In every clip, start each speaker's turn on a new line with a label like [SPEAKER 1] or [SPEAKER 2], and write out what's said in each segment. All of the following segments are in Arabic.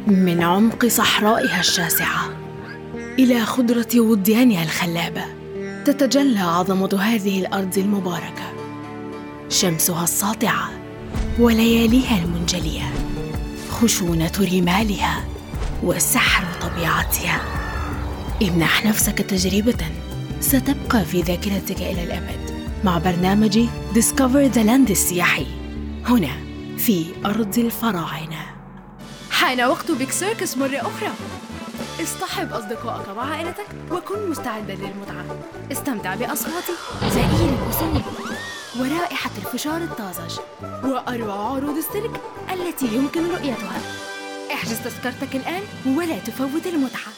[SPEAKER 1] من عمق صحرائها الشاسعة إلى خضرة وديانها الخلابة تتجلى عظمة هذه الأرض المباركة، شمسها الساطعة ولياليها المنجلية، خشونة رمالها وسحر طبيعتها. امنح نفسك تجربة ستبقى في ذاكرتك إلى الأبد مع برنامج Discover the Land السياحي هنا في أرض الفراعنة.
[SPEAKER 2] حان وقت بيك سيركس مرة أخرى. اصطحب أصدقائك وعائلتك وكن مستعدا للمتعة. استمتع بأصوات زئير المسنين ورائحة الفشار الطازج وأروع عروض السيرك التي يمكن رؤيتها. احجز تذكرتك الآن ولا تفوت المتعة.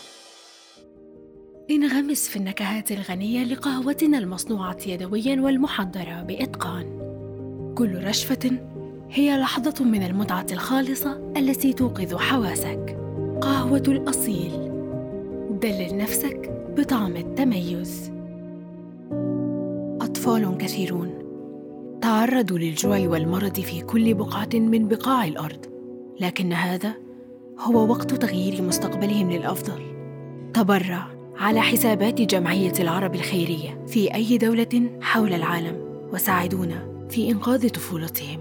[SPEAKER 1] انغمس في النكهات الغنية لقهوتنا المصنوعة يدوياً والمحضرة بإتقان. كل رشفة هي لحظة من المتعة الخالصة التي توقظ حواسك. قهوة الأصيل، دلل نفسك بطعم التميز. أطفال كثيرون تعرضوا للجوع والمرض في كل بقعة من بقاع الأرض، لكن هذا هو وقت تغيير مستقبلهم للأفضل. تبرع على حسابات جمعية العرب الخيرية في أي دولة حول العالم وساعدونا في إنقاذ طفولتهم.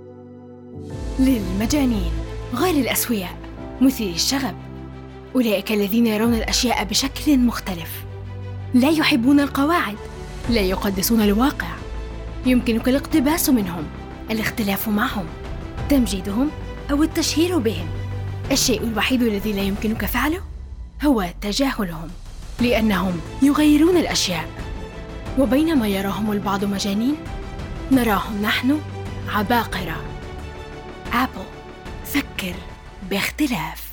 [SPEAKER 1] للمجانين غير الأسوياء مثير الشغب، أولئك الذين يرون الأشياء بشكل مختلف، لا يحبون القواعد، لا يقدسون الواقع. يمكنك الاقتباس منهم، الاختلاف معهم، تمجيدهم أو التشهير بهم. الشيء الوحيد الذي لا يمكنك فعله هو تجاهلهم، لأنهم يغيرون الأشياء. وبينما يراهم البعض مجانين، نراهم نحن عباقرة. آبل، فكر باختلاف.